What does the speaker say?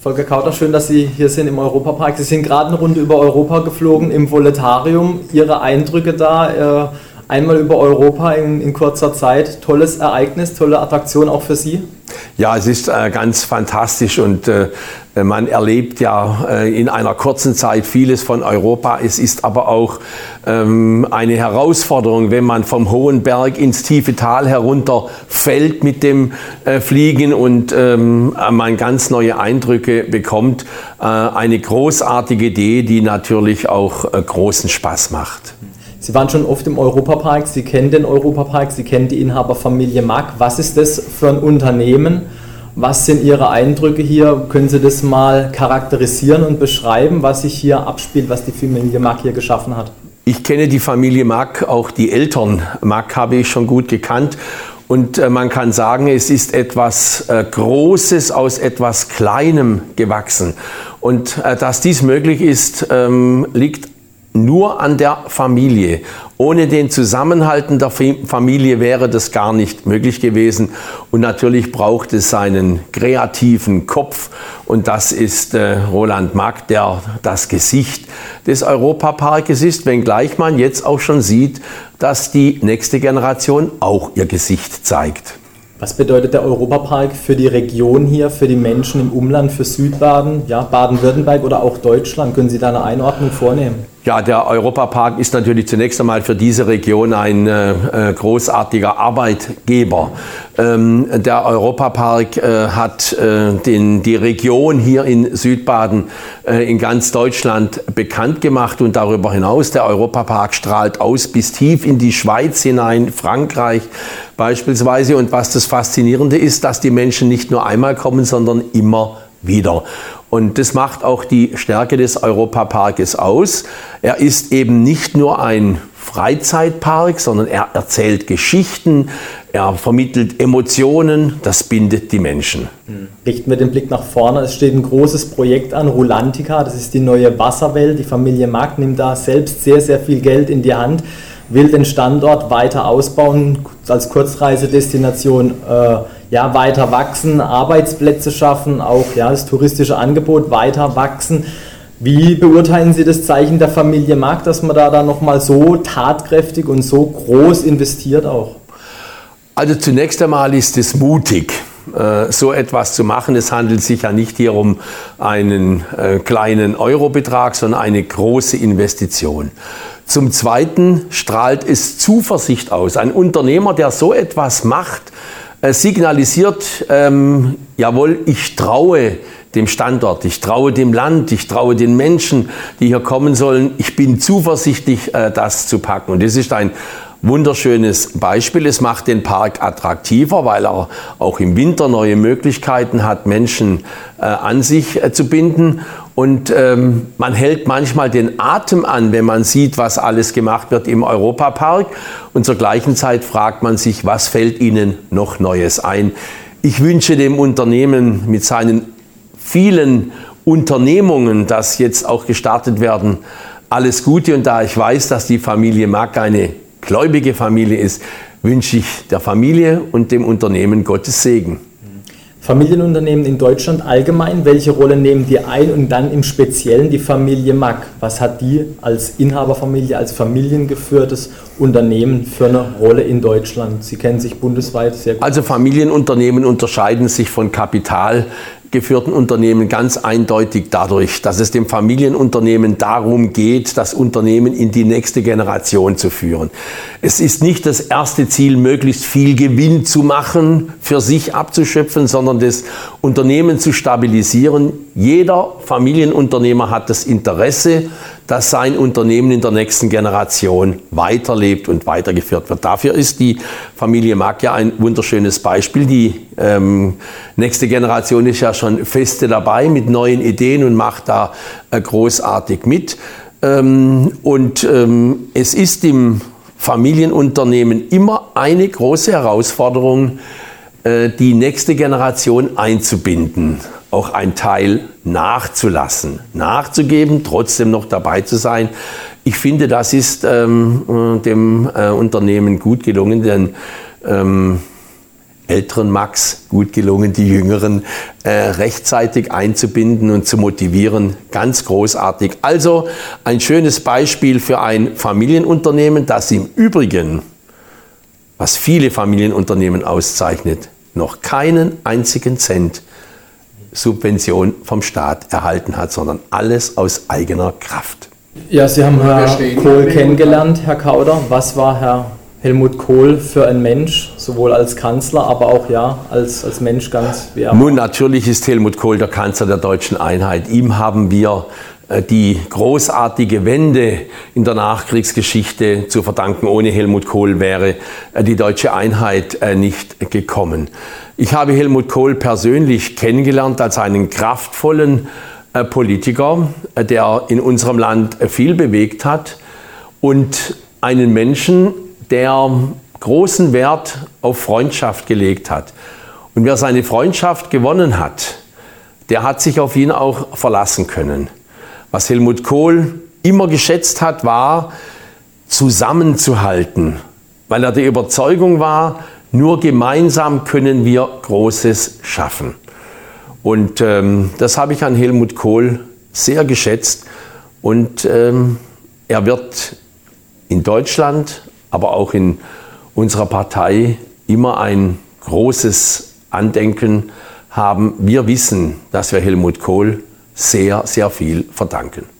Volker Kauter, schön, dass Sie hier sind im Europapark. Sie sind gerade eine Runde über Europa geflogen im Voletarium. Ihre Eindrücke da, einmal über Europa in kurzer Zeit. Tolles Ereignis, tolle Attraktion auch für Sie? Ja, es ist ganz fantastisch und man erlebt ja in einer kurzen Zeit vieles von Europa. Es ist aber auch eine Herausforderung, wenn man vom hohen Berg ins tiefe Tal herunterfällt mit dem Fliegen und man ganz neue Eindrücke bekommt. Eine großartige Idee, die natürlich auch großen Spaß macht. Sie waren schon oft im Europapark, Sie kennen den Europapark, Sie kennen die Inhaberfamilie Mack. Was ist das für ein Unternehmen? Was sind Ihre Eindrücke hier? Können Sie das mal charakterisieren und beschreiben, was sich hier abspielt, was die Familie Mack hier geschaffen hat? Ich kenne die Familie Mack, auch die Eltern Mack habe ich schon gut gekannt. Und man kann sagen, es ist etwas Großes aus etwas Kleinem gewachsen. Und dass dies möglich ist, liegt nur an der Familie. Ohne den Zusammenhalt der Familie wäre das gar nicht möglich gewesen. Und natürlich braucht es seinen kreativen Kopf. Und das ist Roland Mack, der das Gesicht des Europaparkes ist, wenngleich man jetzt auch schon sieht, dass die nächste Generation auch ihr Gesicht zeigt. Was bedeutet der Europapark für die Region hier, für die Menschen im Umland, für Südbaden, ja, Baden-Württemberg oder auch Deutschland? Können Sie da eine Einordnung vornehmen? Ja, der Europapark ist natürlich zunächst einmal für diese Region ein großartiger Arbeitgeber. Der Europapark hat die Region hier in Südbaden in ganz Deutschland bekannt gemacht und darüber hinaus, der Europapark strahlt aus bis tief in die Schweiz hinein, Frankreich beispielsweise. Und was das Faszinierende ist, dass die Menschen nicht nur einmal kommen, sondern immer wieder. Und das macht auch die Stärke des Europaparkes aus. Er ist eben nicht nur ein Freizeitpark, sondern er erzählt Geschichten, er vermittelt Emotionen, das bindet die Menschen. Richten wir den Blick nach vorne. Es steht ein großes Projekt an, Rulantica, das ist die neue Wasserwelt. Die Familie Mack nimmt da selbst sehr, sehr viel Geld in die Hand, will den Standort weiter ausbauen, als Kurzreisedestination weiter wachsen, Arbeitsplätze schaffen, auch das touristische Angebot weiter wachsen. Wie beurteilen Sie das Zeichen der Familie Mack, dass man da nochmal so tatkräftig und so groß investiert auch? Also zunächst einmal ist es mutig, so etwas zu machen. Es handelt sich ja nicht hier um einen kleinen Eurobetrag, sondern eine große Investition. Zum Zweiten strahlt es Zuversicht aus. Ein Unternehmer, der so etwas macht, signalisiert, jawohl, ich traue dem Standort, ich traue dem Land, ich traue den Menschen, die hier kommen sollen. Ich bin zuversichtlich, das zu packen. Und das ist ein wunderschönes Beispiel. Es macht den Park attraktiver, weil er auch im Winter neue Möglichkeiten hat, Menschen an sich zu binden. Und man hält manchmal den Atem an, wenn man sieht, was alles gemacht wird im Europapark. Und zur gleichen Zeit fragt man sich, was fällt Ihnen noch Neues ein? Ich wünsche dem Unternehmen mit seinen vielen Unternehmungen, das jetzt auch gestartet werden, alles Gute. Und da ich weiß, dass die Familie Mack eine gläubige Familie ist, wünsche ich der Familie und dem Unternehmen Gottes Segen. Familienunternehmen in Deutschland allgemein, welche Rolle nehmen die ein und dann im Speziellen die Familie Mack? Was hat die als Inhaberfamilie, als familiengeführtes Unternehmen für eine Rolle in Deutschland? Sie kennen sich bundesweit sehr gut. Also Familienunternehmen unterscheiden sich von kapitalgeführten Unternehmen ganz eindeutig dadurch, dass es dem Familienunternehmen darum geht, das Unternehmen in die nächste Generation zu führen. Es ist nicht das erste Ziel, möglichst viel Gewinn zu machen, für sich abzuschöpfen, sondern das Unternehmen zu stabilisieren. Jeder Familienunternehmer hat das Interesse, dass sein Unternehmen in der nächsten Generation weiterlebt und weitergeführt wird. Dafür ist die Familie Mack ja ein wunderschönes Beispiel. Die nächste Generation ist ja schon feste dabei mit neuen Ideen und macht da großartig mit. Es ist im Familienunternehmen immer eine große Herausforderung, die nächste Generation einzubinden, auch ein Teil nachzulassen, nachzugeben, trotzdem noch dabei zu sein. Ich finde, das ist dem Unternehmen gut gelungen, denn älteren Max gut gelungen, die Jüngeren rechtzeitig einzubinden und zu motivieren. Ganz großartig. Also ein schönes Beispiel für ein Familienunternehmen, das im Übrigen, was viele Familienunternehmen auszeichnet, noch keinen einzigen Cent Subvention vom Staat erhalten hat, sondern alles aus eigener Kraft. Ja, Sie haben Herrn Kohl kennengelernt, Herr Kauder. Was war Herr Helmut Kohl für ein Mensch, sowohl als Kanzler, aber auch ja als Mensch ganz wie er? Nun, natürlich ist Helmut Kohl der Kanzler der deutschen Einheit. Ihm haben wir die großartige Wende in der Nachkriegsgeschichte zu verdanken. Ohne Helmut Kohl wäre die deutsche Einheit nicht gekommen. Ich habe Helmut Kohl persönlich kennengelernt als einen kraftvollen Politiker, der in unserem Land viel bewegt hat und einen Menschen, der großen Wert auf Freundschaft gelegt hat. Und wer seine Freundschaft gewonnen hat, der hat sich auf ihn auch verlassen können. Was Helmut Kohl immer geschätzt hat, war zusammenzuhalten, weil er der Überzeugung war, nur gemeinsam können wir Großes schaffen. Und das habe ich an Helmut Kohl sehr geschätzt. Und er wird in Deutschland, aber auch in unserer Partei immer ein großes Andenken haben. Wir wissen, dass wir Helmut Kohl sehr, sehr viel verdanken.